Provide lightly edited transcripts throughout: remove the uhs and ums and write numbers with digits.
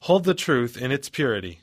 Hold the truth in its purity.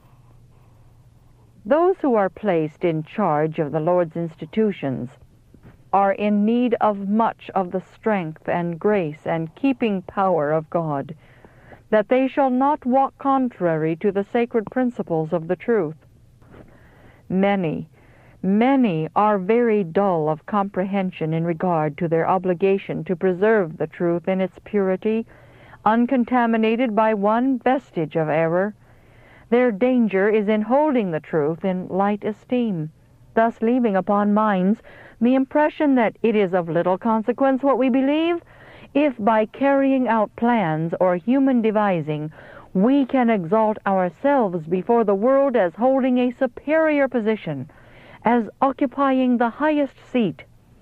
Those who are placed in charge of the Lord's institutions are in need of much of the strength and grace and keeping power of God, that they shall not walk contrary to the sacred principles of the truth. Many are very dull of comprehension in regard to their obligation to preserve the truth in its purity, uncontaminated by one vestige of error. Their danger is in holding the truth in light esteem, thus leaving upon minds the impression that it is of little consequence what we believe, if by carrying out plans or human devising we can exalt ourselves before the world as holding a superior position, as occupying the highest seat.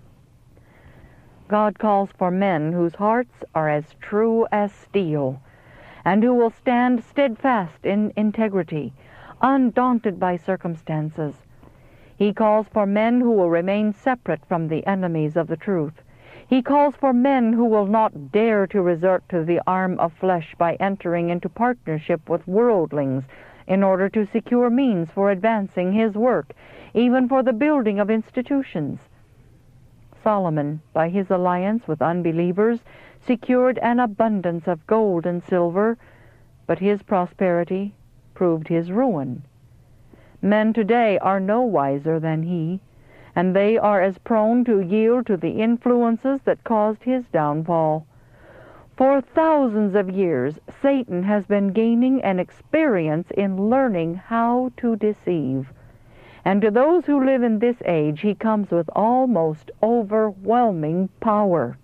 God calls for men whose hearts are as true as steel, and who will stand steadfast in integrity, undaunted by circumstances. He calls for men who will remain separate from the enemies of the truth. He calls for men who will not dare to resort to the arm of flesh by entering into partnership with worldlings in order to secure means for advancing his work, even for the building of institutions. Solomon, by his alliance with unbelievers, secured an abundance of gold and silver, but his prosperity proved his ruin. Men today are no wiser than he, and they are as prone to yield to the influences that caused his downfall. For thousands of years, Satan has been gaining an experience in learning how to deceive. And to those who live in this age, he comes with almost overwhelming power.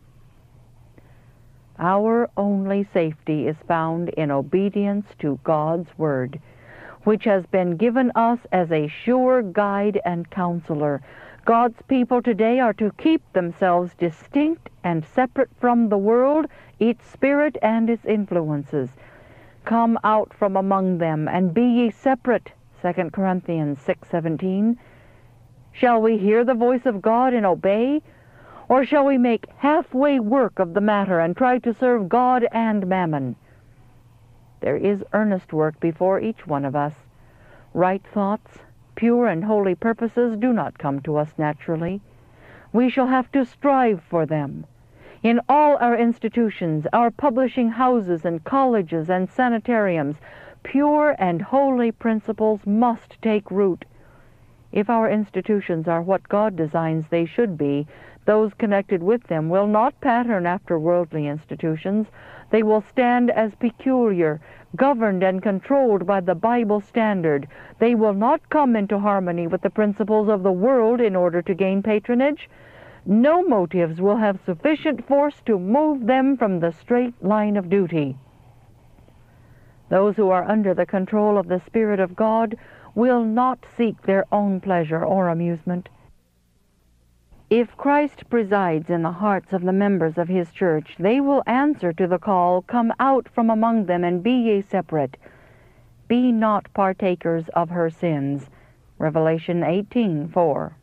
Our only safety is found in obedience to God's word, which has been given us as a sure guide and counselor. God's people today are to keep themselves distinct and separate from the world, its spirit and its influences. Come out from among them and be ye separate, 2 Corinthians 6:17. Shall we hear the voice of God and obey? Or shall we make halfway work of the matter and try to serve God and mammon? There is earnest work before each one of us. Right thoughts, pure and holy purposes do not come to us naturally. We shall have to strive for them. In all our institutions, our publishing houses and colleges and sanitariums, pure and holy principles must take root. If our institutions are what God designs they should be, those connected with them will not pattern after worldly institutions. They will stand as peculiar, governed and controlled by the Bible standard. They will not come into harmony with the principles of the world in order to gain patronage. No motives will have sufficient force to move them from the straight line of duty. Those who are under the control of the Spirit of God will not seek their own pleasure or amusement. If Christ presides in the hearts of the members of his church, they will answer to the call, "Come out from among them and be ye separate. Be not partakers of her sins." Revelation 18:4.